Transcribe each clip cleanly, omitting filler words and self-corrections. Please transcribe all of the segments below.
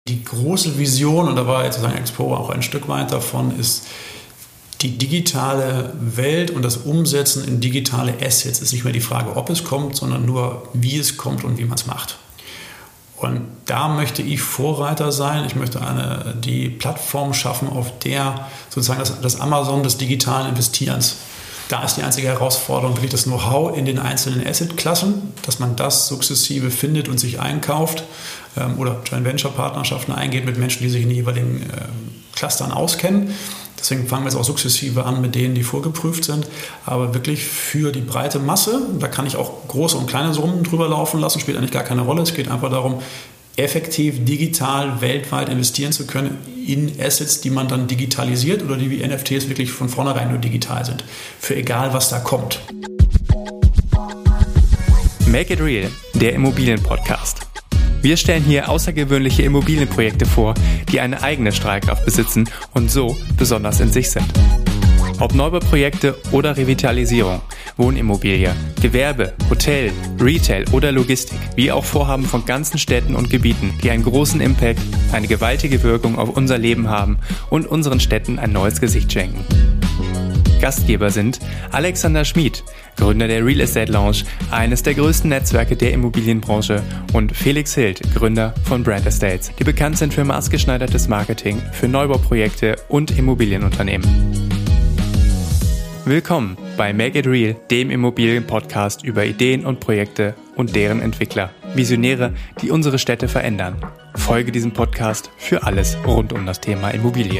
Die große Vision, und da war jetzt sozusagen Exporo auch ein Stück weit davon, ist die digitale Welt und das Umsetzen in digitale Assets. Ist nicht mehr die Frage, ob es kommt, sondern nur, wie es kommt und wie man es macht. Und da möchte ich Vorreiter sein. Ich möchte die Plattform schaffen, auf der sozusagen das Amazon des digitalen Investierens. Da ist die einzige Herausforderung wirklich das Know-how in den einzelnen Asset-Klassen, dass man das sukzessive findet und sich einkauft oder Joint-Venture-Partnerschaften eingeht mit Menschen, die sich in den jeweiligen Clustern auskennen. Deswegen fangen wir jetzt auch sukzessive an mit denen, die vorgeprüft sind. Aber wirklich für die breite Masse, da kann ich auch große und kleine Summen drüber laufen lassen, spielt eigentlich gar keine Rolle. Es geht einfach darum, effektiv digital weltweit investieren zu können in Assets, die man dann digitalisiert oder die wie NFTs wirklich von vornherein nur digital sind. Für egal, was da kommt. Make it Real, der Immobilienpodcast. Wir stellen hier außergewöhnliche Immobilienprojekte vor, die eine eigene Strahlkraft besitzen und so besonders in sich sind. Ob Neubauprojekte oder Revitalisierung, Wohnimmobilie, Gewerbe, Hotel, Retail oder Logistik, wie auch Vorhaben von ganzen Städten und Gebieten, die einen großen Impact, eine gewaltige Wirkung auf unser Leben haben und unseren Städten ein neues Gesicht schenken. Gastgeber sind Alexander Schmid, Gründer der Real Estate Lounge, eines der größten Netzwerke der Immobilienbranche, und Felix Hild, Gründer von Brand Estates, die bekannt sind für maßgeschneidertes Marketing für Neubauprojekte und Immobilienunternehmen. Willkommen bei Make it Real, dem Immobilienpodcast über Ideen und Projekte und deren Entwickler, Visionäre, die unsere Städte verändern. Folge diesem Podcast für alles rund um das Thema Immobilie.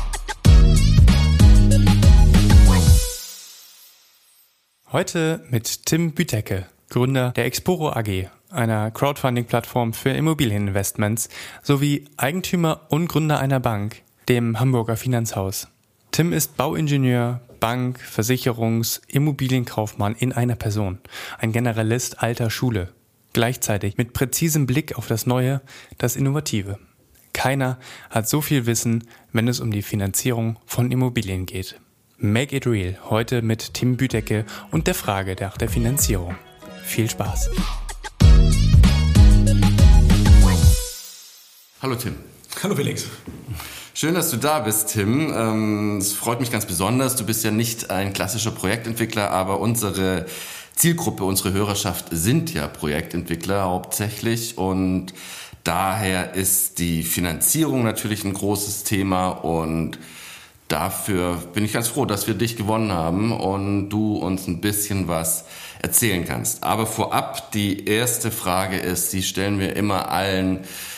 Heute mit Tim Bütecke, Gründer der Exporo AG, einer Crowdfunding-Plattform für Immobilieninvestments, sowie Eigentümer und Gründer einer Bank, dem Hamburger Finanzhaus. Tim ist Bauingenieur, Bank, Versicherungs-, Immobilienkaufmann in einer Person, ein Generalist alter Schule, gleichzeitig mit präzisem Blick auf das Neue, das Innovative. Keiner hat so viel Wissen, wenn es um die Finanzierung von Immobilien geht. Make it Real, heute mit Tim Bütecke und der Frage nach der Finanzierung. Viel Spaß. Hallo Tim. Hallo Felix. Schön, dass du da bist, Tim. Es freut mich ganz besonders. Du bist ja nicht ein klassischer Projektentwickler, aber unsere Zielgruppe, unsere Hörerschaft sind ja Projektentwickler hauptsächlich. Und daher ist die Finanzierung natürlich ein großes Thema. Und dafür bin ich ganz froh, dass wir dich gewonnen haben und du uns ein bisschen was erzählen kannst. Aber vorab, die erste Frage ist, die stellen wir immer allen.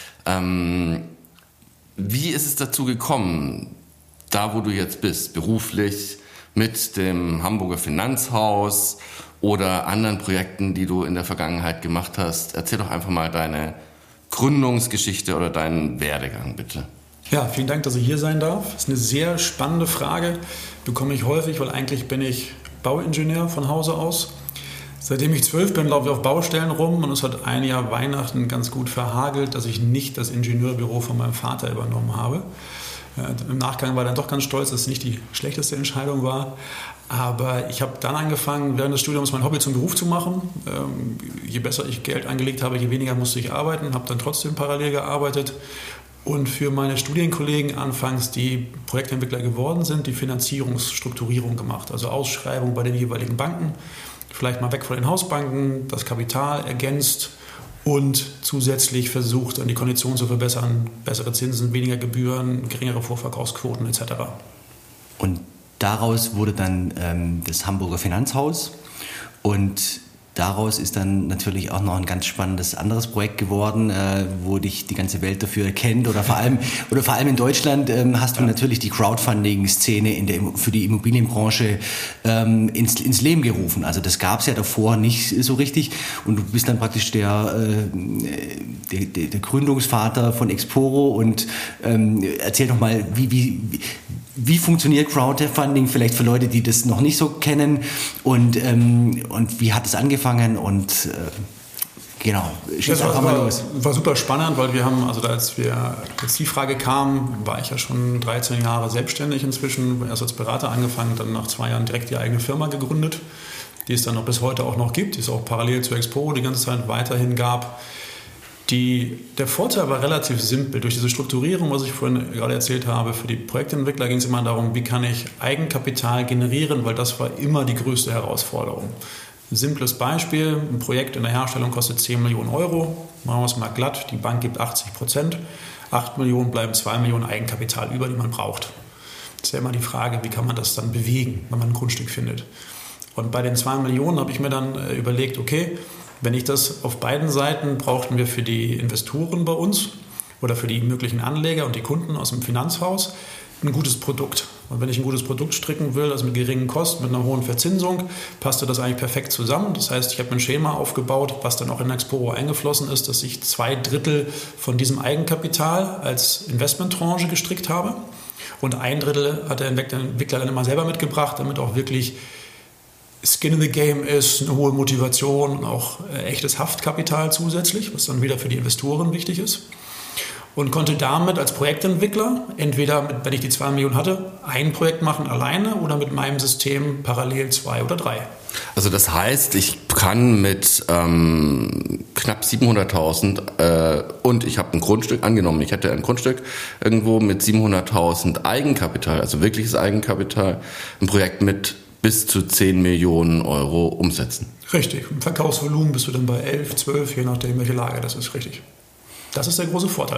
Wie ist es dazu gekommen, da wo du jetzt bist, beruflich, mit dem Hamburger Finanzhaus oder anderen Projekten, die du in der Vergangenheit gemacht hast? Erzähl doch einfach mal deine Gründungsgeschichte oder deinen Werdegang, bitte. Ja, vielen Dank, dass ich hier sein darf. Das ist eine sehr spannende Frage, bekomme ich häufig, weil eigentlich bin ich Bauingenieur von Hause aus. Seitdem ich 12 bin, laufe ich auf Baustellen rum, und es hat ein Jahr Weihnachten ganz gut verhagelt, dass ich nicht das Ingenieurbüro von meinem Vater übernommen habe. Im Nachgang war ich dann doch ganz stolz, dass es nicht die schlechteste Entscheidung war. Aber ich habe dann angefangen, während des Studiums mein Hobby zum Beruf zu machen. Je besser ich Geld angelegt habe, je weniger musste ich arbeiten, habe dann trotzdem parallel gearbeitet. Und für meine Studienkollegen anfangs, die Projektentwickler geworden sind, die Finanzierungsstrukturierung gemacht. Also Ausschreibung bei den jeweiligen Banken. Vielleicht mal weg von den Hausbanken, das Kapital ergänzt und zusätzlich versucht, dann die Konditionen zu verbessern, bessere Zinsen, weniger Gebühren, geringere Vorverkaufsquoten etc. Und daraus wurde dann das Hamburger Finanzhaus, und daraus ist dann natürlich auch noch ein ganz spannendes anderes Projekt geworden, wo dich die ganze Welt dafür kennt, oder vor allem in Deutschland hast du natürlich die Crowdfunding-Szene für die Immobilienbranche ins Leben gerufen. Also das gab es ja davor nicht so richtig, und du bist dann praktisch der Gründungsvater von Exporo. Und erzähl doch mal, wie funktioniert Crowdfunding, vielleicht für Leute, die das noch nicht so kennen, und wie hat es angefangen, und genau, schieß einfach mal los. War super spannend, weil wir haben, also als die Frage kam, war ich ja schon 13 Jahre selbstständig inzwischen, erst als Berater angefangen, dann nach 2 Jahren direkt die eigene Firma gegründet, die es dann noch bis heute auch noch gibt, die es auch parallel zu Exporo die ganze Zeit weiterhin gab. Der Vorteil war relativ simpel. Durch diese Strukturierung, was ich vorhin gerade erzählt habe, für die Projektentwickler ging es immer darum, wie kann ich Eigenkapital generieren, weil das war immer die größte Herausforderung. Ein simples Beispiel, ein Projekt in der Herstellung kostet 10 Millionen Euro. Machen wir es mal glatt, die Bank gibt 80%. 8 Millionen bleiben 2 Millionen Eigenkapital über, die man braucht. Das ist ja immer die Frage, wie kann man das dann bewegen, wenn man ein Grundstück findet. Und bei den 2 Millionen habe ich mir dann überlegt, okay, wenn ich das auf beiden Seiten brauchten wir für die Investoren bei uns oder für die möglichen Anleger und die Kunden aus dem Finanzhaus ein gutes Produkt. Und wenn ich ein gutes Produkt stricken will, also mit geringen Kosten, mit einer hohen Verzinsung, passte das eigentlich perfekt zusammen. Das heißt, ich habe ein Schema aufgebaut, was dann auch in Exporo eingeflossen ist, dass ich 2/3 von diesem Eigenkapital als Investmenttranche gestrickt habe. Und 1/3 hat der Entwickler dann immer selber mitgebracht, damit auch wirklich Skin in the Game ist, eine hohe Motivation und auch echtes Haftkapital zusätzlich, was dann wieder für die Investoren wichtig ist. Und konnte damit als Projektentwickler entweder, wenn ich die 2 Millionen hatte, ein Projekt machen alleine oder mit meinem System parallel 2 oder 3. Also das heißt, ich kann mit knapp 700.000 und ich habe ein Grundstück, angenommen, ich hätte ein Grundstück irgendwo mit 700.000 Eigenkapital, also wirkliches Eigenkapital, ein Projekt mit bis zu 10 Millionen Euro umsetzen. Richtig. Im Verkaufsvolumen bist du dann bei 11, 12, je nachdem, welche Lage das ist. Richtig. Das ist der große Vorteil.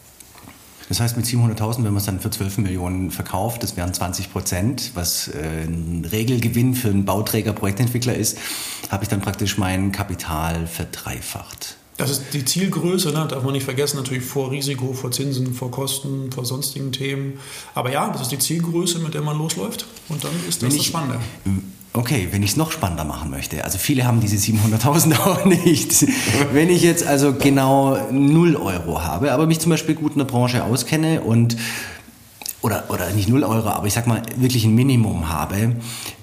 Das heißt, mit 700.000, wenn man es dann für 12 Millionen verkauft, das wären 20%, was ein Regelgewinn für einen Bauträger, Projektentwickler ist, habe ich dann praktisch mein Kapital verdreifacht. Das ist die Zielgröße, ne? Darf man nicht vergessen, natürlich vor Risiko, vor Zinsen, vor Kosten, vor sonstigen Themen. Aber ja, das ist die Zielgröße, mit der man losläuft und dann ist das Spannende. Okay, wenn ich es noch spannender machen möchte, also viele haben diese 700.000 auch nicht. Wenn ich jetzt also genau 0 Euro habe, aber mich zum Beispiel gut in der Branche auskenne und oder nicht 0 Euro, aber ich sag mal wirklich ein Minimum habe,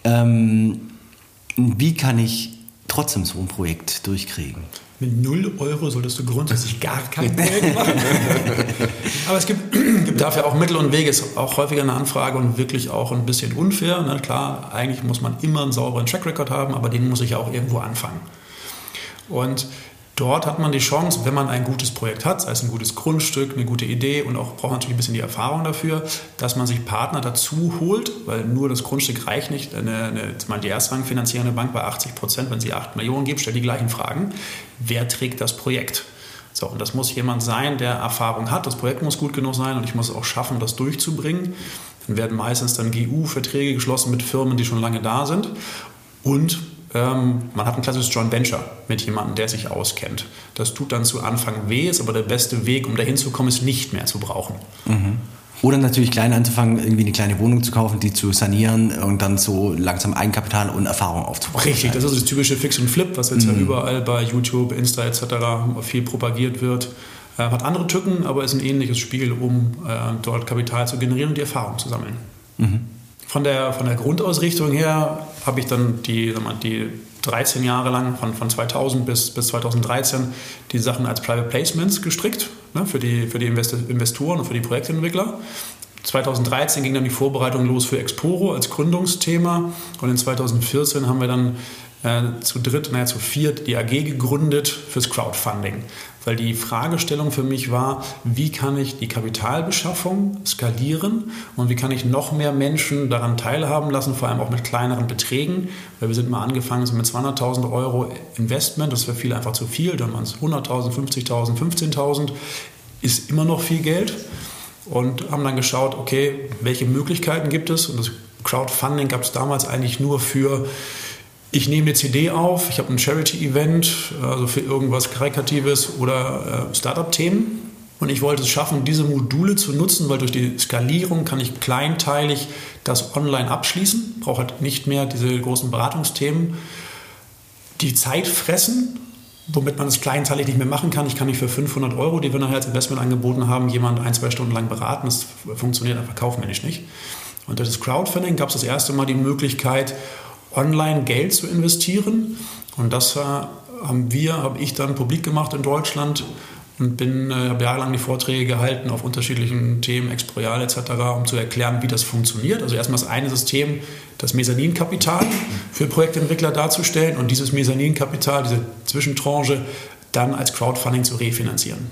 wie kann ich trotzdem so ein Projekt durchkriegen? Mit 0 Euro solltest du grundsätzlich gar kein Projekt machen. Aber es gibt dafür auch Mittel und Wege. Ist auch häufiger eine Anfrage und wirklich auch ein bisschen unfair. Ne? Klar, eigentlich muss man immer einen sauberen Track Record haben, aber den muss ich ja auch irgendwo anfangen. Und dort hat man die Chance, wenn man ein gutes Projekt hat, sei es ein gutes Grundstück, eine gute Idee und auch braucht natürlich ein bisschen die Erfahrung dafür, dass man sich Partner dazu holt, weil nur das Grundstück reicht nicht. Die erstrangfinanzierende Bank bei 80%, wenn sie 8 Millionen gibt, stellt die gleichen Fragen. Wer trägt das Projekt? So, und das muss jemand sein, der Erfahrung hat. Das Projekt muss gut genug sein und ich muss es auch schaffen, das durchzubringen. Dann werden meistens dann GU-Verträge geschlossen mit Firmen, die schon lange da sind. Und man hat ein klassisches Joint Venture mit jemandem, der sich auskennt. Das tut dann zu Anfang weh, ist aber der beste Weg, um dahin zu kommen, ist nicht mehr zu brauchen. Mhm. Oder natürlich klein anzufangen, irgendwie eine kleine Wohnung zu kaufen, die zu sanieren und dann so langsam Eigenkapital und Erfahrung aufzubauen. Richtig, das ist das typische Fix und Flip, was jetzt ja überall bei YouTube, Insta etc. viel propagiert wird. Hat andere Tücken, aber ist ein ähnliches Spiel, um dort Kapital zu generieren und die Erfahrung zu sammeln. Mhm. Von der Grundausrichtung her habe ich dann die 13 Jahre lang, von 2000 bis 2013, die Sachen als Private Placements gestrickt, ne, für die Investoren und für die Projektentwickler. 2013 ging dann die Vorbereitung los für Exporo als Gründungsthema und in 2014 haben wir dann zu viert die AG gegründet fürs Crowdfunding. Weil die Fragestellung für mich war, wie kann ich die Kapitalbeschaffung skalieren und wie kann ich noch mehr Menschen daran teilhaben lassen, vor allem auch mit kleineren Beträgen. Weil wir sind mal angefangen mit 200.000 Euro Investment, das ist für viele einfach zu viel, dann waren es 100.000, 50.000, 15.000, ist immer noch viel Geld. Und haben dann geschaut, okay, welche Möglichkeiten gibt es? Und das Crowdfunding gab es damals eigentlich nur für: Ich nehme eine CD auf, ich habe ein Charity-Event, also für irgendwas Karikatives oder Startup-Themen. Und ich wollte es schaffen, diese Module zu nutzen, weil durch die Skalierung kann ich kleinteilig das online abschließen. Brauche halt nicht mehr diese großen Beratungsthemen, die Zeit fressen, womit man es kleinteilig nicht mehr machen kann. Ich kann nicht für 500 Euro, die wir nachher als Investment angeboten haben, jemanden 1-2 Stunden lang beraten. Das funktioniert einfach kaufmännisch nicht. Und durch das Crowdfunding gab es das erste Mal die Möglichkeit, online Geld zu investieren, und das habe ich dann publik gemacht in Deutschland und habe jahrelang die Vorträge gehalten auf unterschiedlichen Themen, Exproprial etc., um zu erklären, wie das funktioniert. Also erstmal das eine System, das Mezzaninkapital für Projektentwickler darzustellen, und dieses Mezzaninkapital, diese Zwischentranche, dann als Crowdfunding zu refinanzieren.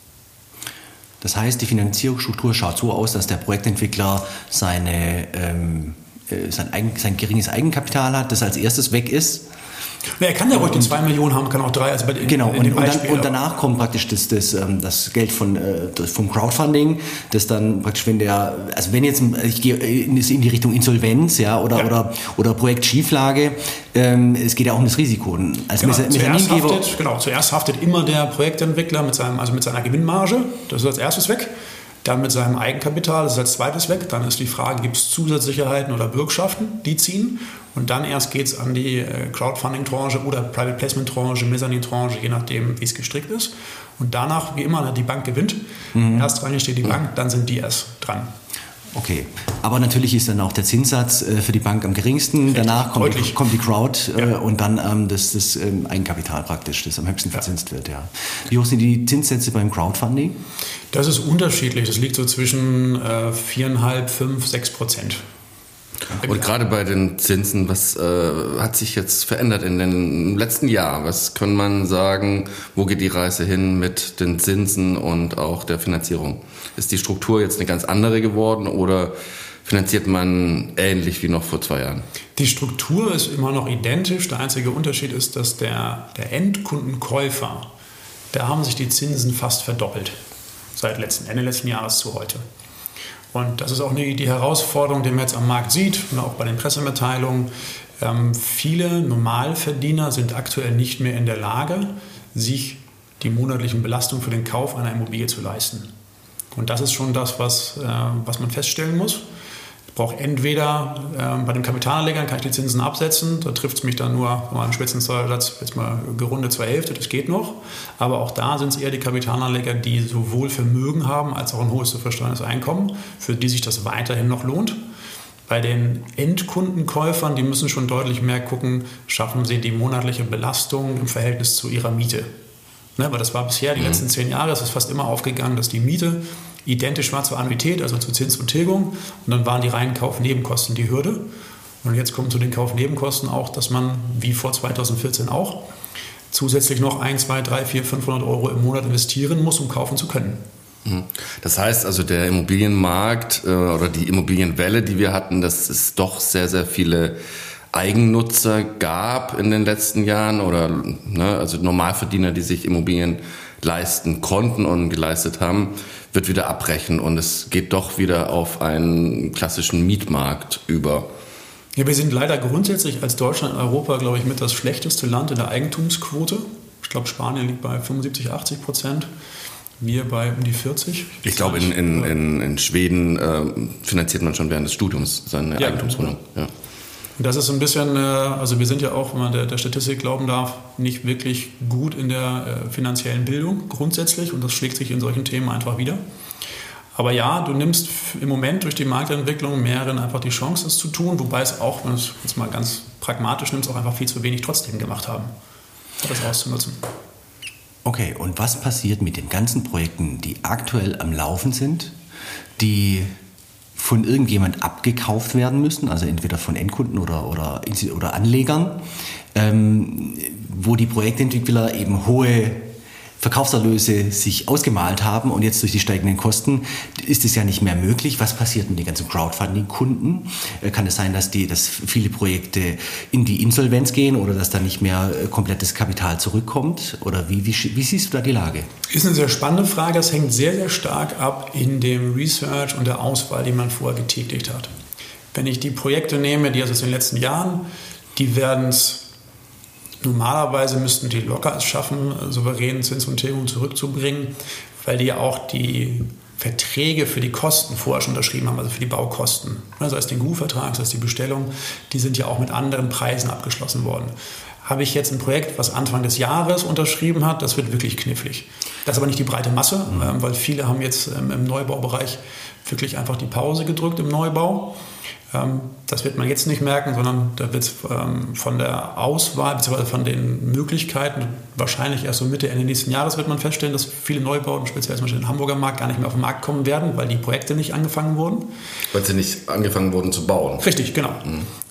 Das heißt, die Finanzierungsstruktur schaut so aus, dass der Projektentwickler sein geringes Eigenkapital hat, das als erstes weg ist. Na, er kann ja ruhig die 2 Millionen haben, kann auch 3. Also und danach kommt praktisch das Geld vom Crowdfunding, das dann praktisch, ich gehe in die Richtung Insolvenz, oder Projektschieflage, es geht ja auch um das Risiko. Als zuerst haftet immer der Projektentwickler mit seiner Gewinnmarge, das ist als erstes weg. Dann mit seinem Eigenkapital, das ist als zweites weg. Dann ist die Frage, gibt es Zusatzsicherheiten oder Bürgschaften, die ziehen. Und dann erst geht es an die Crowdfunding-Tranche oder Private Placement-Tranche, Mezzanine-Tranche, je nachdem, wie es gestrickt ist. Und danach, wie immer, die Bank gewinnt. Erstrangig steht die Bank, dann sind die erst dran. Okay, aber natürlich ist dann auch der Zinssatz für die Bank am geringsten. Danach kommt die Crowd und dann das Eigenkapital praktisch, das am höchsten verzinst wird. Ja. Wie hoch sind die Zinssätze beim Crowdfunding? Das ist unterschiedlich. Das liegt so zwischen 4,5, 5, 6%. Und gerade bei den Zinsen, was hat sich jetzt verändert in den letzten Jahren? Was kann man sagen, wo geht die Reise hin mit den Zinsen und auch der Finanzierung? Ist die Struktur jetzt eine ganz andere geworden oder finanziert man ähnlich wie noch vor 2 Jahren? Die Struktur ist immer noch identisch. Der einzige Unterschied ist, dass der Endkundenkäufer, da haben sich die Zinsen fast verdoppelt seit Ende letzten Jahres zu heute. Und das ist auch die Herausforderung, die man jetzt am Markt sieht, und auch bei den Pressemitteilungen. Viele Normalverdiener sind aktuell nicht mehr in der Lage, sich die monatlichen Belastungen für den Kauf einer Immobilie zu leisten. Und das ist schon das, was man feststellen muss. Ich brauche entweder bei den Kapitalanlegern kann ich die Zinsen absetzen, da trifft es mich dann nur, wenn man einen Spitzensteuersatz jetzt mal gerundet zur Hälfte, das geht noch. Aber auch da sind es eher die Kapitalanleger, die sowohl Vermögen haben als auch ein hohes zu versteuerndes Einkommen, für die sich das weiterhin noch lohnt. Bei den Endkundenkäufern, die müssen schon deutlich mehr gucken, schaffen sie die monatliche Belastung im Verhältnis zu ihrer Miete. Weil das war bisher die letzten 10 Jahre, es ist fast immer aufgegangen, dass die Miete identisch war zur Annuität, also zu Zins und Tilgung. Und dann waren die reinen Kaufnebenkosten die Hürde. Und jetzt kommen zu den Kaufnebenkosten auch, dass man, wie vor 2014 auch, zusätzlich noch 1, 2, 3, 4, 500 Euro im Monat investieren muss, um kaufen zu können. Das heißt also, der Immobilienmarkt oder die Immobilienwelle, die wir hatten, dass es doch sehr, sehr viele Eigennutzer gab in den letzten Jahren oder also Normalverdiener, die sich Immobilien leisten konnten und geleistet haben, wird wieder abbrechen und es geht doch wieder auf einen klassischen Mietmarkt über. Ja, wir sind leider grundsätzlich als Deutschland in Europa, glaube ich, mit das schlechteste Land in der Eigentumsquote. Ich glaube, Spanien liegt bei 75-80%, wir bei um die 40%. Ich glaube, in Schweden finanziert man schon während des Studiums seine Eigentumswohnung. Ja. Und das ist ein bisschen, also wir sind ja auch, wenn man der Statistik glauben darf, nicht wirklich gut in der finanziellen Bildung grundsätzlich und das schlägt sich in solchen Themen einfach wieder. Aber ja, du nimmst im Moment durch die Marktentwicklung mehreren einfach die Chance, es zu tun, wobei es auch, wenn du es jetzt mal ganz pragmatisch nimmst, auch einfach viel zu wenig trotzdem gemacht haben, das auszunutzen. Okay, und was passiert mit den ganzen Projekten, die aktuell am Laufen sind, die von irgendjemand abgekauft werden müssen, also entweder von Endkunden oder Anlegern, wo die Projektentwickler eben hohe Verkaufserlöse sich ausgemalt haben und jetzt durch die steigenden Kosten ist es ja nicht mehr möglich. Was passiert mit den ganzen Crowdfunding-Kunden? Kann es sein, dass viele Projekte in die Insolvenz gehen oder dass da nicht mehr komplettes Kapital zurückkommt? Oder wie siehst du da die Lage? Ist eine sehr spannende Frage. Das hängt sehr, sehr stark ab in dem Research und der Auswahl, die man vorher getätigt hat. Wenn ich die Projekte nehme, die aus den letzten Jahren, die werden es normalerweise müssten die locker es schaffen, souveränen Zins und Tilgung zurückzubringen, weil die ja auch die Verträge für die Kosten vorher schon unterschrieben haben, also für die Baukosten. Sei es den GU-Vertrag, sei es die Bestellung, die sind ja auch mit anderen Preisen abgeschlossen worden. Habe ich jetzt ein Projekt, was Anfang des Jahres unterschrieben hat, das wird wirklich knifflig. Das ist aber nicht die breite Masse, weil viele haben jetzt im Neubaubereich wirklich einfach die Pause gedrückt im Neubau. Das wird man jetzt nicht merken, sondern da wird es von der Auswahl bzw. von den Möglichkeiten wahrscheinlich erst so Mitte, Ende nächsten Jahres wird man feststellen, dass viele Neubauten, speziell zum Beispiel den Hamburger Markt, gar nicht mehr auf den Markt kommen werden, weil die Projekte nicht angefangen wurden. Weil sie nicht angefangen wurden zu bauen. Richtig, genau.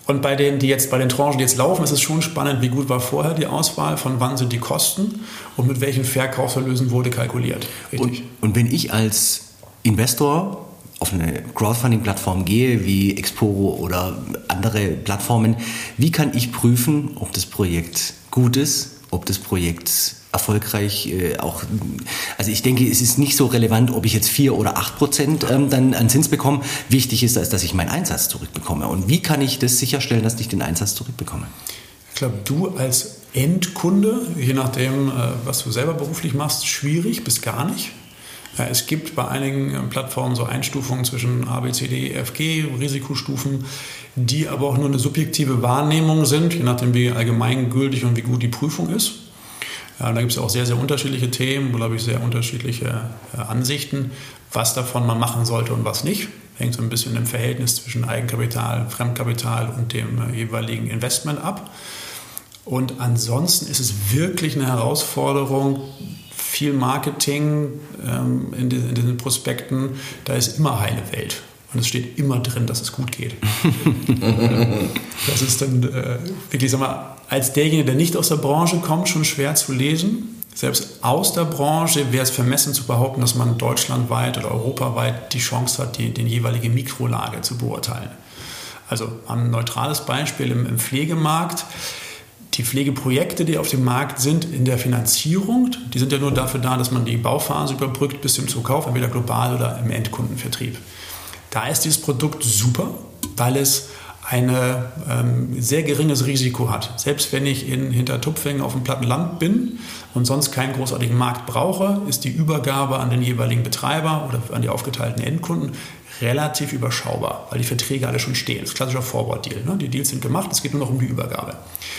Und bei den Tranchen, die jetzt laufen, ist es schon spannend, wie gut war vorher die Auswahl, von wann sind die Kosten und mit welchen Verkaufserlösen wurde kalkuliert. Richtig. Und wenn ich als Investor auf eine Crowdfunding-Plattform gehe, wie Exporo oder andere Plattformen, wie kann ich prüfen, ob das Projekt gut ist, ob das Projekt erfolgreich auch, also ich denke, es ist nicht so relevant, ob ich jetzt 4 oder 8% dann an Zins bekomme. Wichtig ist, dass ich meinen Einsatz zurückbekomme. Und wie kann ich das sicherstellen, dass ich den Einsatz zurückbekomme? Ich glaube, du als Endkunde, je nachdem, was du selber beruflich machst, schwierig bis gar nicht. Es gibt bei einigen Plattformen so Einstufungen zwischen A, B, C, D, E, F, G, Risikostufen, die aber auch nur eine subjektive Wahrnehmung sind, je nachdem, wie allgemeingültig und wie gut die Prüfung ist. Da gibt es auch sehr, sehr unterschiedliche Themen, glaube ich, sehr unterschiedliche Ansichten, was davon man machen sollte und was nicht. Hängt so ein bisschen im Verhältnis zwischen Eigenkapital, Fremdkapital und dem jeweiligen Investment ab. Und ansonsten ist es wirklich eine Herausforderung, viel Marketing in diesen Prospekten, da ist immer heile Welt. Und es steht immer drin, dass es gut geht. Das ist dann wirklich, sag mal, als derjenige, der nicht aus der Branche kommt, schon schwer zu lesen. Selbst aus der Branche wäre es vermessen zu behaupten, dass man deutschlandweit oder europaweit die Chance hat, die jeweilige Mikrolage zu beurteilen. Also ein neutrales Beispiel im Pflegemarkt. Die Pflegeprojekte, die auf dem Markt sind in der Finanzierung, die sind ja nur dafür da, dass man die Bauphase überbrückt bis zum Zukauf, entweder global oder im Endkundenvertrieb. Da ist dieses Produkt super, weil es ein sehr geringes Risiko hat. Selbst wenn ich in Hintertupfingen auf dem platten Land bin und sonst keinen großartigen Markt brauche, ist die Übergabe an den jeweiligen Betreiber oder an die aufgeteilten Endkunden relativ überschaubar, weil die Verträge alle schon stehen. Das ist ein klassischer Forward-Deal. Ne? Die Deals sind gemacht, es geht nur noch um die Übergabe.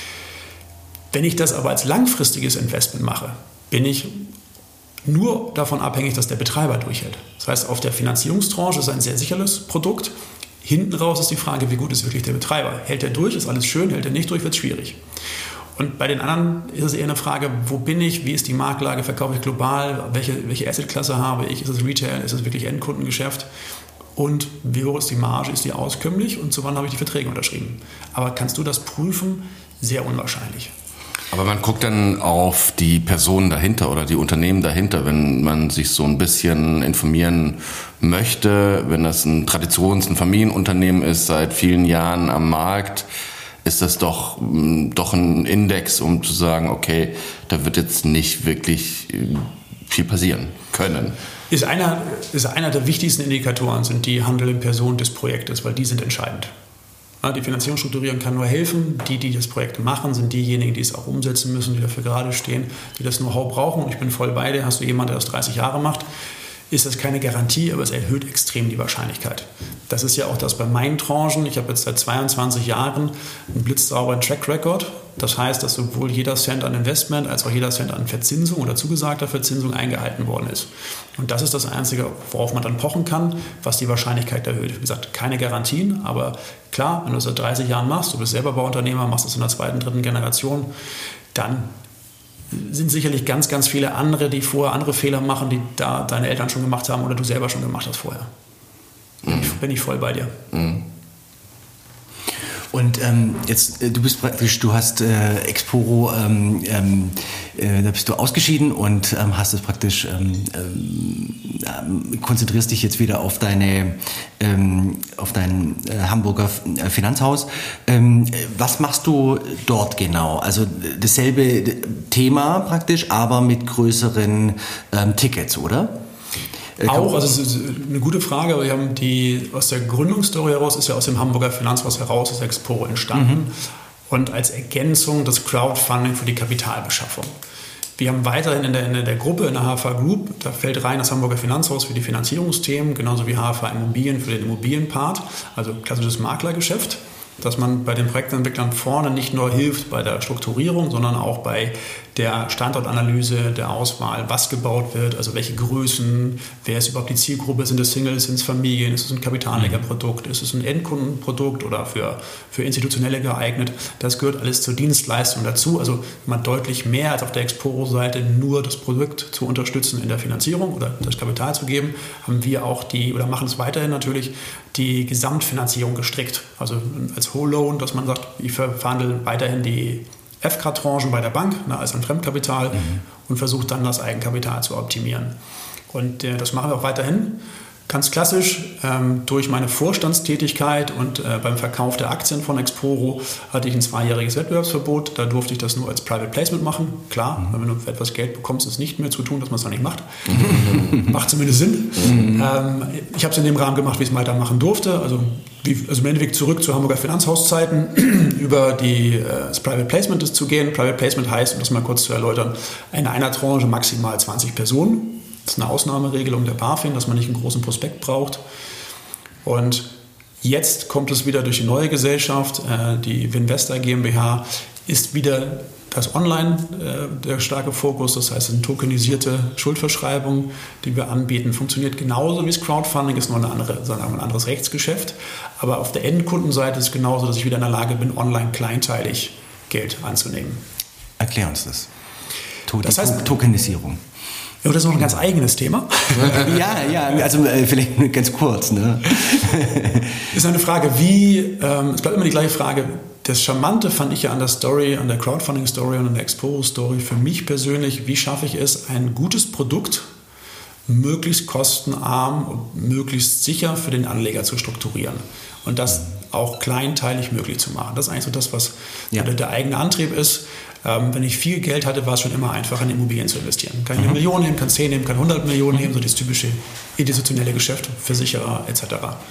Wenn ich das aber als langfristiges Investment mache, bin ich nur davon abhängig, dass der Betreiber durchhält. Das heißt, auf der Finanzierungstranche ist ein sehr sicheres Produkt. Hinten raus ist die Frage, wie gut ist wirklich der Betreiber. Hält er durch, ist alles schön, hält er nicht durch, wird es schwierig. Und bei den anderen ist es eher eine Frage, wo bin ich, wie ist die Marktlage, verkaufe ich global, welche Assetklasse habe ich, ist es Retail, ist es wirklich Endkundengeschäft und wie hoch ist die Marge, ist die auskömmlich und zu wann habe ich die Verträge unterschrieben. Aber kannst du das prüfen? Sehr unwahrscheinlich. Aber man guckt dann auf die Personen dahinter oder die Unternehmen dahinter, wenn man sich so ein bisschen informieren möchte, wenn das ein ein Familienunternehmen ist, seit vielen Jahren am Markt, ist das doch ein Index, um zu sagen, okay, da wird jetzt nicht wirklich viel passieren können. Ist einer der wichtigsten Indikatoren, sind die handelnden Personen des Projektes, weil die sind entscheidend. Die Finanzierungsstrukturierung kann nur helfen. Die das Projekt machen, sind diejenigen, die es auch umsetzen müssen, die dafür gerade stehen, die das Know-how brauchen. Und ich bin voll bei dir. Hast du jemanden, der das 30 Jahre macht, ist das keine Garantie, aber es erhöht extrem die Wahrscheinlichkeit. Das ist ja auch das bei meinen Tranchen. Ich habe jetzt seit 22 Jahren einen blitzsauberen Track Record. Das heißt, dass sowohl jeder Cent an Investment als auch jeder Cent an Verzinsung oder zugesagter Verzinsung eingehalten worden ist. Und das ist das Einzige, worauf man dann pochen kann, was die Wahrscheinlichkeit erhöht. Wie gesagt, keine Garantien, aber klar, wenn du das seit 30 Jahren machst, du bist selber Bauunternehmer, machst das in der zweiten, dritten Generation, dann sind sicherlich ganz, ganz viele andere, die vorher andere Fehler machen, die da deine Eltern schon gemacht haben oder du selber schon gemacht hast vorher. Bin ich voll bei dir. Mhm. Und jetzt, du hast Exporo, da bist du ausgeschieden und hast es praktisch, konzentrierst dich jetzt wieder auf dein Hamburger Finanzhaus. Was machst du dort genau? Also dasselbe Thema praktisch, aber mit größeren Tickets, oder? Auch, also es ist eine gute Frage, aber wir haben aus der Gründungsstory heraus, ist ja aus dem Hamburger Finanzhaus heraus, ist Exporo entstanden und als Ergänzung das Crowdfunding für die Kapitalbeschaffung. Wir haben weiterhin in der Gruppe, in der HFA Group, da fällt rein das Hamburger Finanzhaus für die Finanzierungsthemen, genauso wie HFA Immobilien für den Immobilienpart, also klassisches Maklergeschäft, dass man bei den Projektentwicklern vorne nicht nur hilft bei der Strukturierung, sondern auch bei der Standortanalyse, der Auswahl, was gebaut wird, also welche Größen, wer ist überhaupt die Zielgruppe, sind es Singles, sind es Familien, ist es ein Kapitalanlegerprodukt, ist es ein Endkundenprodukt oder für Institutionelle geeignet. Das gehört alles zur Dienstleistung dazu. Also man deutlich mehr als auf der Exporo-Seite nur das Produkt zu unterstützen in der Finanzierung oder das Kapital zu geben, haben wir auch machen es weiterhin natürlich, die Gesamtfinanzierung gestrickt. Also als Whole Loan, dass man sagt, ich verhandle weiterhin die FK-Tranchen bei der Bank, als ein Fremdkapital und versucht dann das Eigenkapital zu optimieren. Und das machen wir auch weiterhin. Ganz klassisch, durch meine Vorstandstätigkeit und beim Verkauf der Aktien von Exporo hatte ich ein 2-jähriges Wettbewerbsverbot. Da durfte ich das nur als Private Placement machen. Klar, wenn du für etwas Geld bekommst, ist es nicht mehr zu tun, dass man es dann nicht macht. Macht zumindest Sinn. Ich habe es in dem Rahmen gemacht, wie ich es weitermachen durfte. Also im Endeffekt zurück zu Hamburger Finanzhauszeiten über das Private Placement zu gehen. Private Placement heißt, um das mal kurz zu erläutern, in einer Tranche maximal 20 Personen. Das ist eine Ausnahmeregelung der BaFin, dass man nicht einen großen Prospekt braucht. Und jetzt kommt es wieder durch die neue Gesellschaft, die Winvestor GmbH, ist wieder das Online der starke Fokus. Das heißt, es sind tokenisierte Schuldverschreibungen, die wir anbieten. Funktioniert genauso wie das Crowdfunding, ist nur ein anderes Rechtsgeschäft. Aber auf der Endkundenseite ist es genauso, dass ich wieder in der Lage bin, online kleinteilig Geld anzunehmen. Erklär uns das. Das heißt, Tokenisierung. Ja, das ist noch ein ganz eigenes Thema. Ja, also vielleicht ganz kurz. Ne? Ist eine Frage, es bleibt immer die gleiche Frage. Das Charmante fand ich ja an der Crowdfunding-Story und an der Exporo-Story für mich persönlich, wie schaffe ich es, ein gutes Produkt möglichst kostenarm und möglichst sicher für den Anleger zu strukturieren und das auch kleinteilig möglich zu machen. Das ist eigentlich so das, was der eigene Antrieb ist. Wenn ich viel Geld hatte, war es schon immer einfacher, in Immobilien zu investieren. Kann ich 1 Million nehmen, kann 10 nehmen, kann 100 Millionen nehmen, so das typische institutionelle Geschäft, Versicherer etc.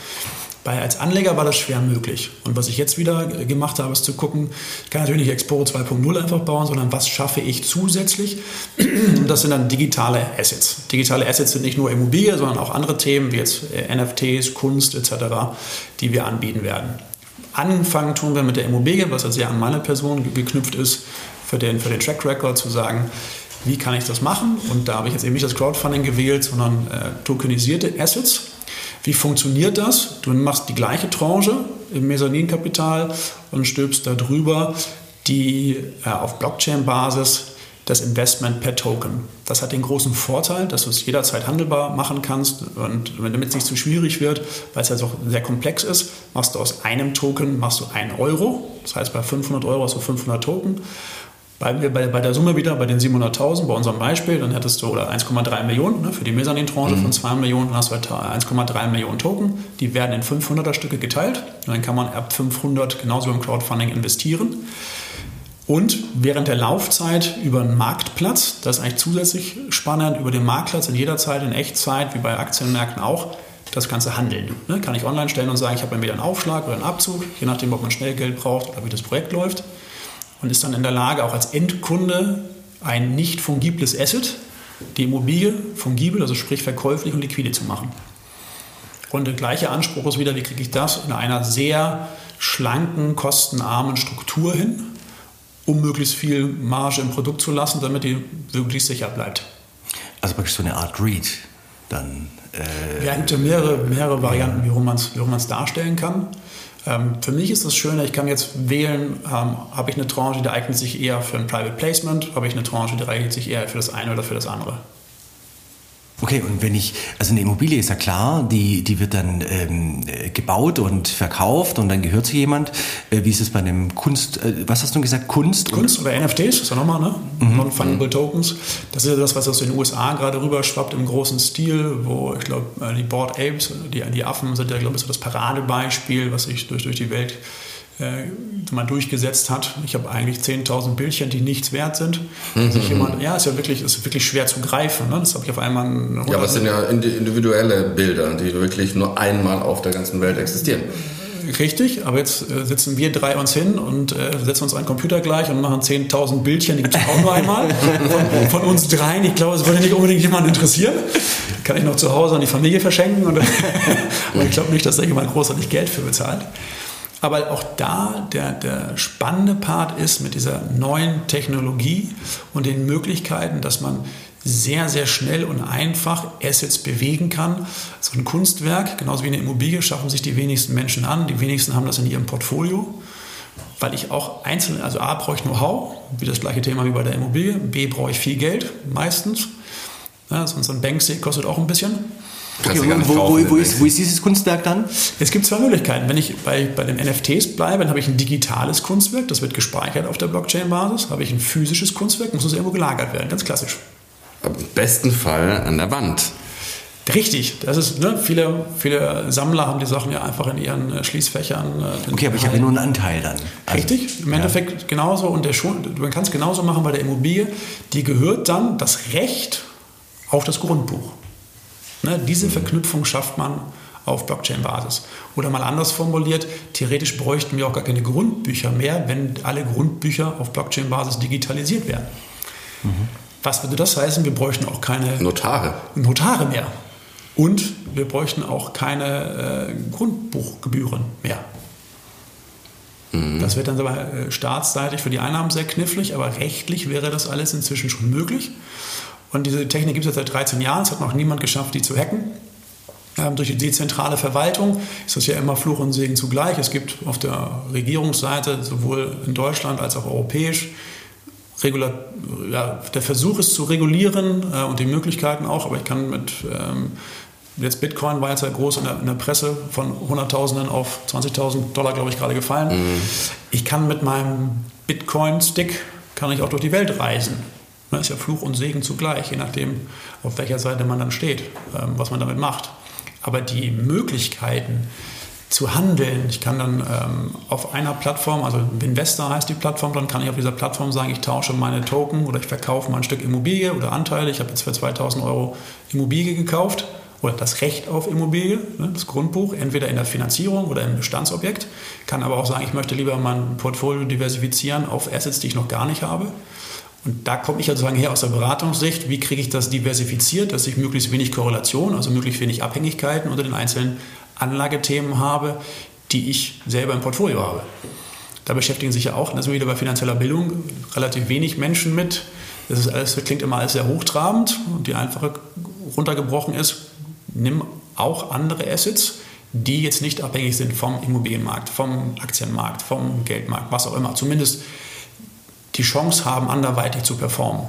Als Anleger war das schwer möglich. Und was ich jetzt wieder gemacht habe, ist zu gucken, ich kann natürlich nicht Exporo 2.0 einfach bauen, sondern was schaffe ich zusätzlich? Und das sind dann digitale Assets. Digitale Assets sind nicht nur Immobilie, sondern auch andere Themen, wie jetzt NFTs, Kunst etc., die wir anbieten werden. Anfangen tun wir mit der Immobilie, was ja sehr an meine Person geknüpft ist, für den Track Record zu sagen, wie kann ich das machen? Und da habe ich jetzt eben nicht das Crowdfunding gewählt, sondern tokenisierte Assets. Wie funktioniert das? Du machst die gleiche Tranche im Mezzaninkapital und stülpst darüber auf Blockchain-Basis das Investment per Token. Das hat den großen Vorteil, dass du es jederzeit handelbar machen kannst und damit es nicht zu schwierig wird, weil es ja so sehr komplex ist, machst du aus einem Token 1 Euro. Das heißt, bei 500 Euro hast du 500 Token. Bei der Summe wieder, bei den 700.000, bei unserem Beispiel, dann hättest du 1,3 Millionen für die Mezzanin-Tranche von 2 Millionen, dann hast du 1,3 Millionen Token. Die werden in 500er Stücke geteilt und dann kann man ab 500 genauso im Crowdfunding investieren. Und während der Laufzeit über einen Marktplatz, das ist eigentlich zusätzlich spannend, über den Marktplatz in jeder Zeit, in Echtzeit, wie bei Aktienmärkten auch, das Ganze handeln. Kann ich online stellen und sagen, ich habe entweder einen Aufschlag oder einen Abzug, je nachdem, ob man schnell Geld braucht oder wie das Projekt läuft. Und ist dann in der Lage, auch als Endkunde ein nicht fungibles Asset, die Immobilie fungibel, also sprich verkäuflich und liquide zu machen. Und der gleiche Anspruch ist wieder, wie kriege ich das in einer sehr schlanken, kostenarmen Struktur hin, um möglichst viel Marge im Produkt zu lassen, damit die wirklich sicher bleibt. Also praktisch so eine Art REIT dann. Ja, es gibt ja mehrere Varianten, wie man es darstellen kann. Für mich ist das Schöne, ich kann jetzt wählen, habe ich eine Tranche, die eignet sich eher für ein Private Placement, habe ich eine Tranche, die eignet sich eher für das eine oder für das andere. Okay, und also eine Immobilie ist ja klar, die wird dann gebaut und verkauft und dann gehört sie jemand. Wie ist es bei einem was hast du gesagt, Kunst oder NFTs, ist ja nochmal, ne? Non-Fungible Tokens. Das ist ja das, was aus den USA gerade rüberschwappt im großen Stil, wo ich glaube, die Bored Apes, die Affen sind ja, glaube ich, so das Paradebeispiel, was sich durch die Welt mal durchgesetzt hat. Ich habe eigentlich 10.000 Bildchen, die nichts wert sind. Ist ja wirklich schwer zu greifen. Ne? Das habe ich auf einmal. Ja, aber es sind ja individuelle Bilder, die wirklich nur einmal auf der ganzen Welt existieren. Richtig, aber jetzt sitzen wir 3 uns hin und setzen uns an den Computer gleich und machen 10.000 Bildchen, die gibt es auch nur einmal. Von uns 3. Ich glaube, es würde nicht unbedingt jemanden interessieren. Kann ich noch zu Hause an die Familie verschenken. Aber ich glaube nicht, dass da jemand großartig Geld für bezahlt. Aber auch da der spannende Part ist mit dieser neuen Technologie und den Möglichkeiten, dass man sehr, sehr schnell und einfach Assets bewegen kann. So ein Kunstwerk, genauso wie eine Immobilie, schaffen sich die wenigsten Menschen an. Die wenigsten haben das in ihrem Portfolio, weil ich auch einzeln, also A, brauche ich Know-how, wie das gleiche Thema wie bei der Immobilie. B, brauche ich viel Geld, meistens. Ja, sonst ein Banksee kostet auch ein bisschen. Okay, wo ist dieses Kunstwerk dann? Es gibt zwei Möglichkeiten. Wenn ich bei den NFTs bleibe, dann habe ich ein digitales Kunstwerk, das wird gespeichert auf der Blockchain-Basis. Habe ich ein physisches Kunstwerk, muss es irgendwo gelagert werden, ganz klassisch. Im besten Fall an der Wand. Richtig, das ist, viele Sammler haben die Sachen ja einfach in ihren Schließfächern. Okay, aber ich habe ja nur einen Anteil dann. Richtig, im Endeffekt genauso. Und man kann es genauso machen bei der Immobilie. Die gehört dann das Recht auf das Grundbuch. Diese Verknüpfung schafft man auf Blockchain-Basis. Oder mal anders formuliert, theoretisch bräuchten wir auch gar keine Grundbücher mehr, wenn alle Grundbücher auf Blockchain-Basis digitalisiert werden. Was würde das heißen? Wir bräuchten auch keine Notare mehr. Und wir bräuchten auch keine Grundbuchgebühren mehr. Das wird dann aber staatsseitig für die Einnahmen sehr knifflig, aber rechtlich wäre das alles inzwischen schon möglich. Und diese Technik gibt es jetzt seit 13 Jahren. Es hat noch niemand geschafft, die zu hacken. Durch die dezentrale Verwaltung ist das ja immer Fluch und Segen zugleich. Es gibt auf der Regierungsseite, sowohl in Deutschland als auch europäisch, der Versuch ist zu regulieren und die Möglichkeiten auch, aber ich kann jetzt Bitcoin war jetzt ja groß in der Presse von Hunderttausenden auf $20.000, glaube ich, gerade gefallen. Ich kann mit meinem Bitcoin-Stick auch durch die Welt reisen. Das ist ja Fluch und Segen zugleich, je nachdem, auf welcher Seite man dann steht, was man damit macht. Aber die Möglichkeiten zu handeln, ich kann dann auf einer Plattform, also Investor heißt die Plattform, dann kann ich auf dieser Plattform sagen, ich tausche meine Token oder ich verkaufe mal ein Stück Immobilie oder Anteile. Ich habe jetzt für 2.000 € Immobilie gekauft oder das Recht auf Immobilie, das Grundbuch, entweder in der Finanzierung oder im Bestandsobjekt. Kann aber auch sagen, ich möchte lieber mein Portfolio diversifizieren auf Assets, die ich noch gar nicht habe. Und da komme ich sozusagen her aus der Beratungssicht, wie kriege ich das diversifiziert, dass ich möglichst wenig Korrelation, also möglichst wenig Abhängigkeiten unter den einzelnen Anlagethemen habe, die ich selber im Portfolio habe. Da beschäftigen sich ja auch, das ist wieder bei finanzieller Bildung, relativ wenig Menschen mit. Das klingt immer alles sehr hochtrabend und die einfache runtergebrochen ist, nimm auch andere Assets, die jetzt nicht abhängig sind vom Immobilienmarkt, vom Aktienmarkt, vom Geldmarkt, was auch immer. Zumindest die Chance haben, anderweitig zu performen.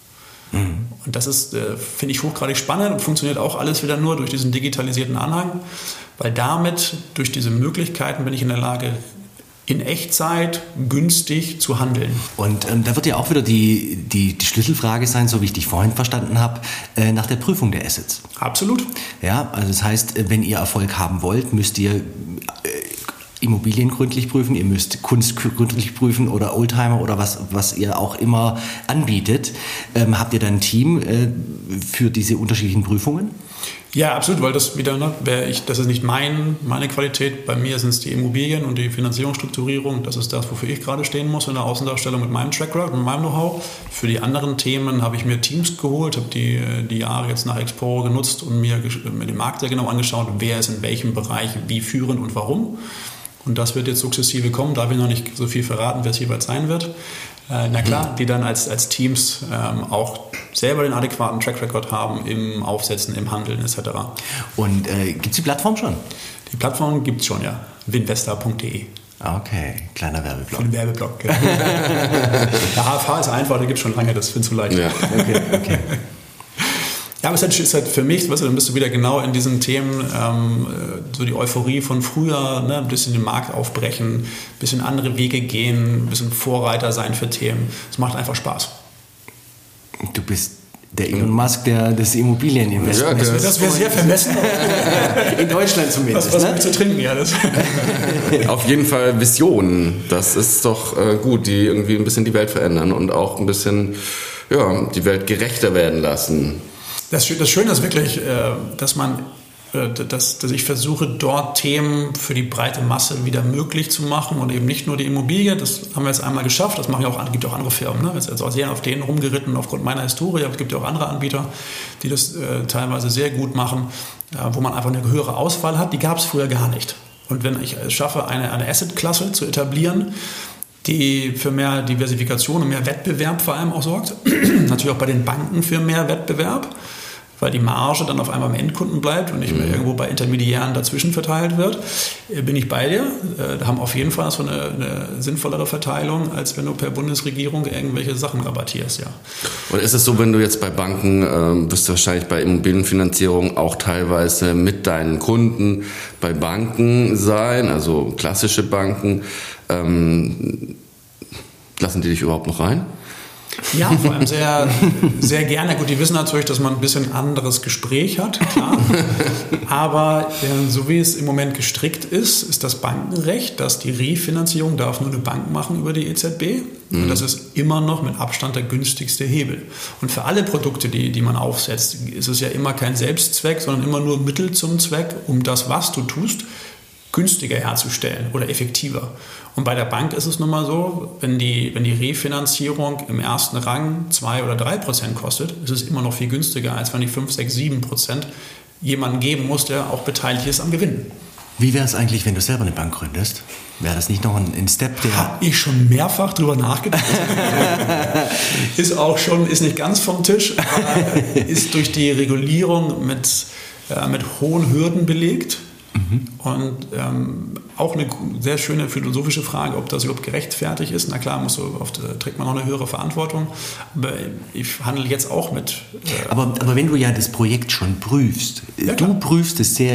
Und das ist, finde ich, hochgradig spannend und funktioniert auch alles wieder nur durch diesen digitalisierten Anhang, weil damit, durch diese Möglichkeiten, bin ich in der Lage, in Echtzeit günstig zu handeln. Und da wird ja auch wieder die Schlüsselfrage sein, so wie ich dich vorhin verstanden habe, nach der Prüfung der Assets. Absolut. Ja, also das heißt, wenn ihr Erfolg haben wollt, müsst ihr Immobilien gründlich prüfen, ihr müsst Kunst gründlich prüfen oder Oldtimer oder was ihr auch immer anbietet. Habt ihr dann ein Team für diese unterschiedlichen Prüfungen? Ja, absolut, weil das wieder, das ist nicht meine Qualität. Bei mir sind es die Immobilien und die Finanzierungsstrukturierung. Das ist das, wofür ich gerade stehen muss in der Außendarstellung mit meinem Track Record, mit meinem Know-how. Für die anderen Themen habe ich mir Teams geholt, habe die Jahre jetzt nach Expo genutzt und mir den Markt sehr genau angeschaut, wer ist in welchem Bereich wie führend und warum. Und das wird jetzt sukzessive kommen, da will ich noch nicht so viel verraten, wer es jeweils sein wird. Na klar, die dann als Teams auch selber den adäquaten Track Record haben im Aufsetzen, im Handeln etc. Und gibt es die Plattform schon? Die Plattform gibt es schon, ja. winvestor.de. Okay, kleiner Werbeblock. Für den Werbeblock, genau. Der HFH ist einfach, der gibt es schon lange, das findest du leicht. Ja, okay. Ja, aber es ist halt für mich, weißt du, dann bist du wieder genau in diesen Themen, so die Euphorie von früher, ein bisschen den Markt aufbrechen, ein bisschen andere Wege gehen, ein bisschen Vorreiter sein für Themen. Es macht einfach Spaß. Du bist der Elon Musk des Immobilieninvestments. Ja, das wäre sehr vermessen. In Deutschland zumindest. Was zu trinken, ja. Das. Auf jeden Fall Visionen. Das ist doch gut, die irgendwie ein bisschen die Welt verändern und auch ein bisschen die Welt gerechter werden lassen. Das Schöne ist wirklich, dass ich versuche, dort Themen für die breite Masse wieder möglich zu machen und eben nicht nur die Immobilie. Das haben wir jetzt einmal geschafft. Das machen ja auch, gibt auch andere Firmen. Ne? Jetzt also sehr auf denen rumgeritten aufgrund meiner Historie. Aber es gibt ja auch andere Anbieter, die das teilweise sehr gut machen, wo man einfach eine höhere Auswahl hat. Die gab es früher gar nicht. Und wenn ich es schaffe, eine Asset-Klasse zu etablieren, die für mehr Diversifikation und mehr Wettbewerb vor allem auch sorgt, natürlich auch bei den Banken für mehr Wettbewerb, weil die Marge dann auf einmal am Endkunden bleibt und nicht mehr irgendwo bei Intermediären dazwischen verteilt wird, bin ich bei dir. Da haben auf jeden Fall so eine sinnvollere Verteilung, als wenn du per Bundesregierung irgendwelche Sachen rabattierst, ja. Und ist es so, wenn du jetzt bei Banken, wirst du wahrscheinlich bei Immobilienfinanzierung auch teilweise mit deinen Kunden bei Banken sein, also klassische Banken, lassen die dich überhaupt noch rein? Ja, vor allem sehr, sehr gerne. Gut, die wissen natürlich, dass man ein bisschen anderes Gespräch hat, klar. Aber so wie es im Moment gestrickt ist, ist das Bankenrecht, dass die Refinanzierung darf nur eine Bank machen über die EZB. Und das ist immer noch mit Abstand der günstigste Hebel. Und für alle Produkte, die man aufsetzt, ist es ja immer kein Selbstzweck, sondern immer nur Mittel zum Zweck, um das, was du tust, günstiger herzustellen oder effektiver. Und bei der Bank ist es nun mal so, wenn die Refinanzierung im ersten Rang 2 oder 3% kostet, ist es immer noch viel günstiger, als wenn die 5, 6, 7% jemanden geben muss, der auch beteiligt ist am Gewinn. Wie wäre es eigentlich, wenn du selber eine Bank gründest? Wäre das nicht noch ein Step, der... Habe ich schon mehrfach drüber nachgedacht. Ist nicht ganz vom Tisch, aber ist durch die Regulierung mit hohen Hürden belegt. Und auch eine sehr schöne philosophische Frage, ob das überhaupt gerechtfertigt ist. Na klar, trägt man noch eine höhere Verantwortung. Aber ich handle jetzt auch mit... Aber wenn du ja das Projekt schon prüfst, ja, du prüfst es sehr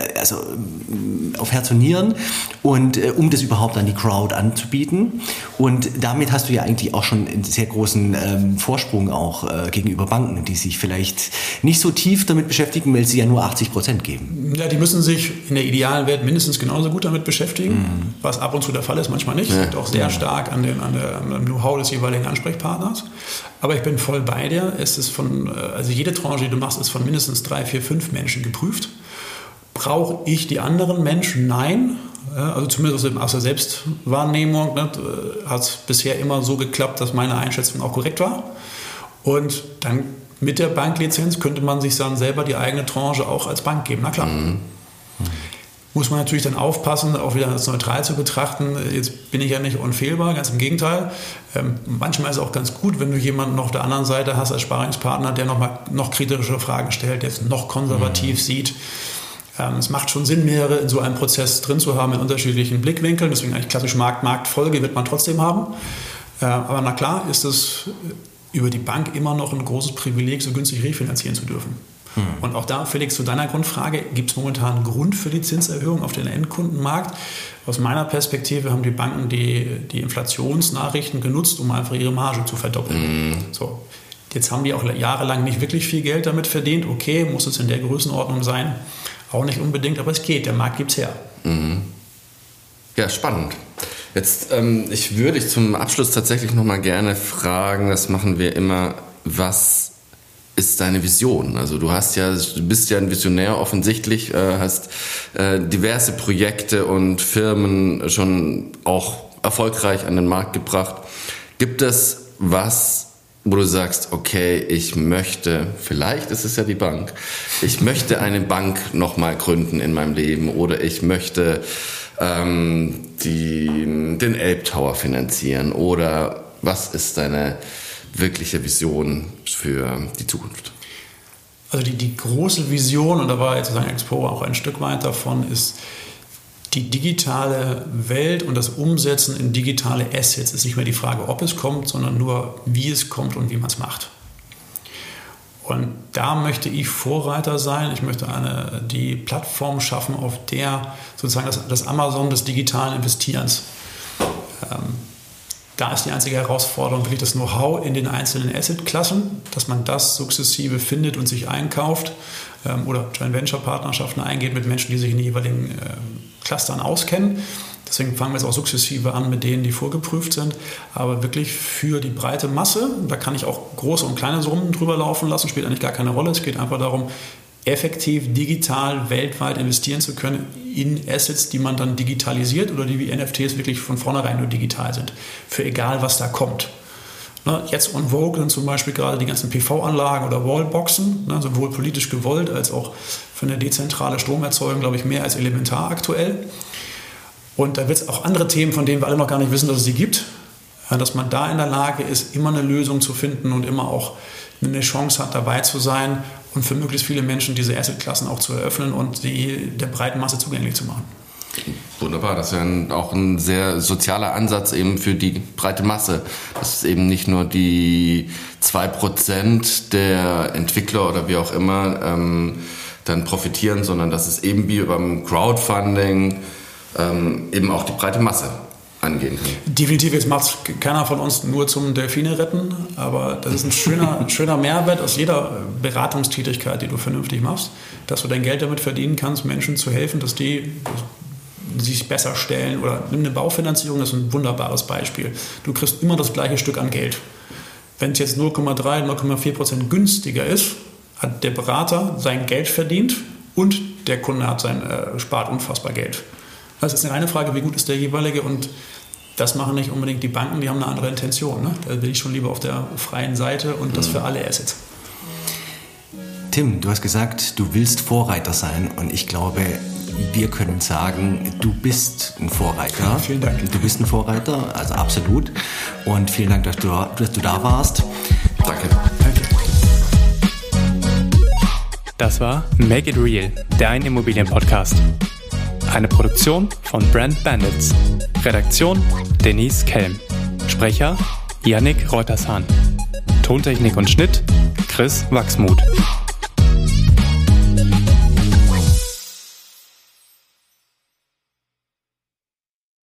auf Herz und Nieren, und um das überhaupt an die Crowd anzubieten. Und damit hast du ja eigentlich auch schon einen sehr großen Vorsprung auch gegenüber Banken, die sich vielleicht nicht so tief damit beschäftigen, weil sie ja nur 80% geben. Ja, die müssen sich in der idealen Welt mindestens genauso gut damit beschäftigen, was ab und zu der Fall ist, manchmal nicht. Liegt auch sehr stark am Know-how des jeweiligen Ansprechpartners. Aber ich bin voll bei dir. Also jede Tranche, die du machst, ist von mindestens 3, 4, 5 Menschen geprüft. Brauche ich die anderen Menschen? Nein. Also zumindest aus der Selbstwahrnehmung hat es bisher immer so geklappt, dass meine Einschätzung auch korrekt war. Und dann mit der Banklizenz könnte man sich dann selber die eigene Tranche auch als Bank geben. Na klar. Muss man natürlich dann aufpassen, auch wieder das neutral zu betrachten. Jetzt bin ich ja nicht unfehlbar, ganz im Gegenteil. Manchmal ist es auch ganz gut, wenn du jemanden noch auf der anderen Seite hast als Sparringspartner, der noch kritische Fragen stellt, der es noch konservativ sieht. Es macht schon Sinn, mehrere in so einem Prozess drin zu haben in unterschiedlichen Blickwinkeln. Deswegen eigentlich klassisch Marktfolge wird man trotzdem haben. Aber na klar ist es über die Bank immer noch ein großes Privileg, so günstig refinanzieren zu dürfen. Und auch da, Felix, zu deiner Grundfrage, gibt es momentan einen Grund für die Zinserhöhung auf den Endkundenmarkt? Aus meiner Perspektive haben die Banken die Inflationsnachrichten genutzt, um einfach ihre Marge zu verdoppeln. So. Jetzt haben die auch jahrelang nicht wirklich viel Geld damit verdient. Okay, muss es in der Größenordnung sein? Auch nicht unbedingt, aber es geht. Der Markt gibt's her. Ja, spannend. Jetzt, ich würde dich zum Abschluss tatsächlich noch mal gerne fragen, das machen wir immer, was ist deine Vision? Also du bist ja ein Visionär offensichtlich, hast diverse Projekte und Firmen schon auch erfolgreich an den Markt gebracht. Gibt es was, wo du sagst, okay, ich möchte, vielleicht ist es ja die Bank, ich möchte eine Bank nochmal gründen in meinem Leben, oder ich möchte den Elbtower finanzieren, oder was ist deine wirkliche Vision für die Zukunft? Also die große Vision, und da war jetzt sozusagen Expo auch ein Stück weit davon, ist die digitale Welt und das Umsetzen in digitale Assets. Ist nicht mehr die Frage, ob es kommt, sondern nur, wie es kommt und wie man es macht. Und da möchte ich Vorreiter sein. Ich möchte die Plattform schaffen, auf der sozusagen das Amazon des digitalen Investierens. Da ist die einzige Herausforderung wirklich das Know-how in den einzelnen Asset-Klassen, dass man das sukzessive findet und sich einkauft oder Joint-Venture-Partnerschaften eingeht mit Menschen, die sich in den jeweiligen Clustern auskennen. Deswegen fangen wir jetzt auch sukzessive an mit denen, die vorgeprüft sind. Aber wirklich für die breite Masse, da kann ich auch große und kleine Summen drüber laufen lassen, spielt eigentlich gar keine Rolle. Es geht einfach darum, effektiv digital weltweit investieren zu können in Assets, die man dann digitalisiert oder die wie NFTs wirklich von vornherein nur digital sind. Für egal, was da kommt. Jetzt on vogue sind zum Beispiel gerade die ganzen PV-Anlagen oder Wallboxen, sowohl politisch gewollt als auch für eine dezentrale Stromerzeugung, glaube ich, mehr als elementar aktuell. Und da wird es auch andere Themen, von denen wir alle noch gar nicht wissen, dass es sie gibt, dass man da in der Lage ist, immer eine Lösung zu finden und immer auch eine Chance hat, dabei zu sein und für möglichst viele Menschen diese Assetklassen auch zu eröffnen und sie der breiten Masse zugänglich zu machen. Wunderbar, das ist ja auch ein sehr sozialer Ansatz eben für die breite Masse. Das ist eben nicht nur die 2% der Entwickler oder wie auch immer dann profitieren, sondern dass es eben wie beim Crowdfunding eben auch die breite Masse angehen kann. Definitiv, jetzt macht es keiner von uns nur zum Delfine retten, aber das ist ein schöner Mehrwert aus jeder Beratungstätigkeit, die du vernünftig machst, dass du dein Geld damit verdienen kannst, Menschen zu helfen, dass die sich besser stellen. Oder nimm eine Baufinanzierung, das ist ein wunderbares Beispiel. Du kriegst immer das gleiche Stück an Geld. Wenn es jetzt 0,3, 0,4% günstiger ist, hat der Berater sein Geld verdient und der Kunde hat spart unfassbar Geld. Das ist eine reine Frage, wie gut ist der jeweilige, und das machen nicht unbedingt die Banken, die haben eine andere Intention. Ne? Da bin ich schon lieber auf der freien Seite und das für alle Assets. Tim, du hast gesagt, du willst Vorreiter sein, und ich glaube, wir können sagen, du bist ein Vorreiter. Ja, vielen Dank. Du bist ein Vorreiter, also absolut. Und vielen Dank, dass du da warst. Danke. Das war Make It Real, der Immobilien-Podcast. Eine Produktion von Brand Bandits. Redaktion Denise Kelm. Sprecher Yannick Reutershahn. Tontechnik und Schnitt Chris Wachsmuth.